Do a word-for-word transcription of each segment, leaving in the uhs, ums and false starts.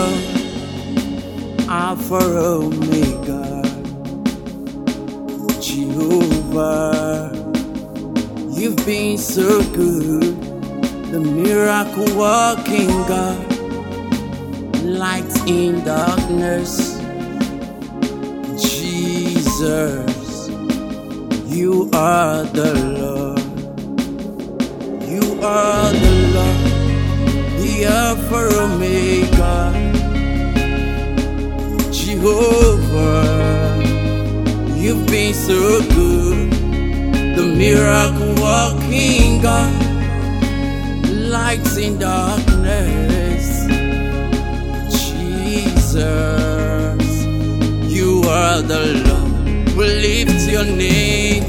Lord, Alpha Omega, Jehovah. You've been so good, the miracle working God, light in darkness. Jesus, you are the Lord, you are the Lord, the Alpha Omega, Jehovah. You've been so good, the miracle working God, light in darkness. Jesus, you are the Lord, we lift your name.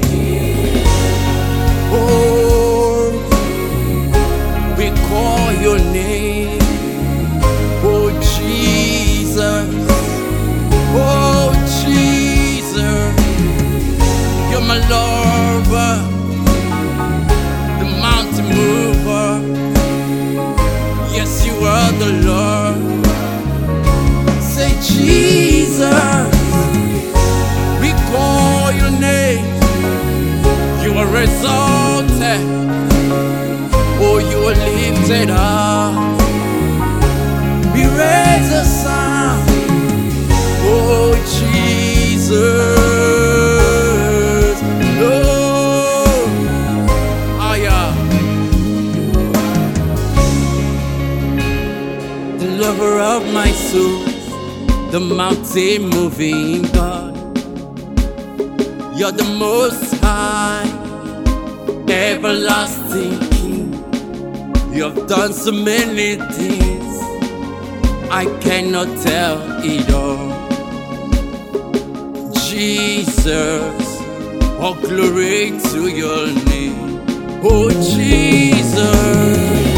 Oh, we call your name. Oh Jesus, oh Jesus, you're my lover, the mountain mover. Yes, you are the Lord. Say Jesus, we call your name. You are exalted, oh you are lifted up. We raise a sound, oh Jesus, oh, ah yeah. The lover of my soul, the mountain moving God, you're the most high, everlasting King. You have done so many things, I cannot tell it all. Jesus, all glory to your name. Oh Jesus,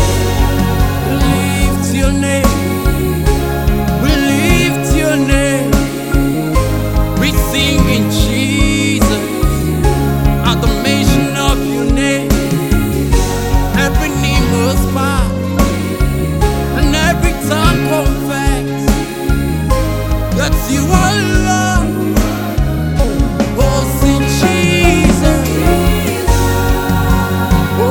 lift your name, we lift your name, we sing in Jesus, at the mention of your name, every knee must bow, and every tongue confess that you are Lord. Oh, sing Jesus. Oh,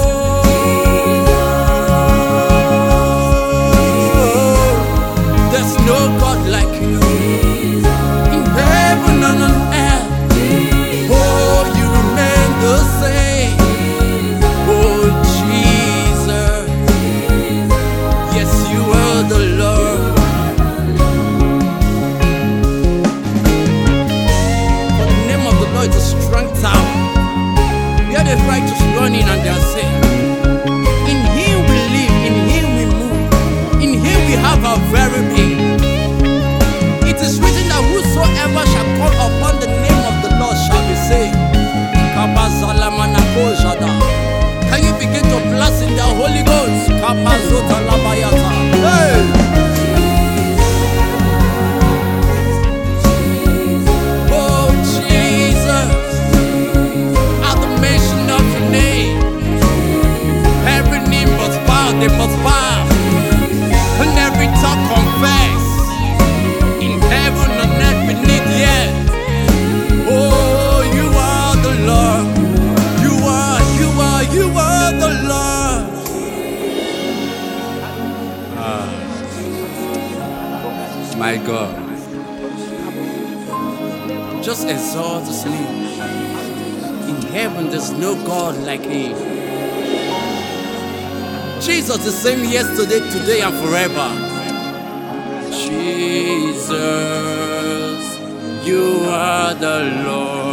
there's no God like you in heaven and on earth. Oh, you remain the same. Oh, Jesus. Yes, you are the Lord. For the name of the Lord is a strong tower, where the righteous run in and they are safe. In him we live, in him we move, in him we have our very being. It is written that whosoever shall call upon the name of the Lord shall be saved. Can you begin to bless in the Holy Ghost? Hey! Oh Jesus, at the mention of your name, every knee must bow, they must bow, and every tongue confess, in heaven and earth beneath the earth. Oh, you are the Lord, you are, you are, you are the Lord. Ah, my God, just exalt his name. In heaven there's no God like him. Jesus the same yesterday, today and forever. Jesus, you are the Lord.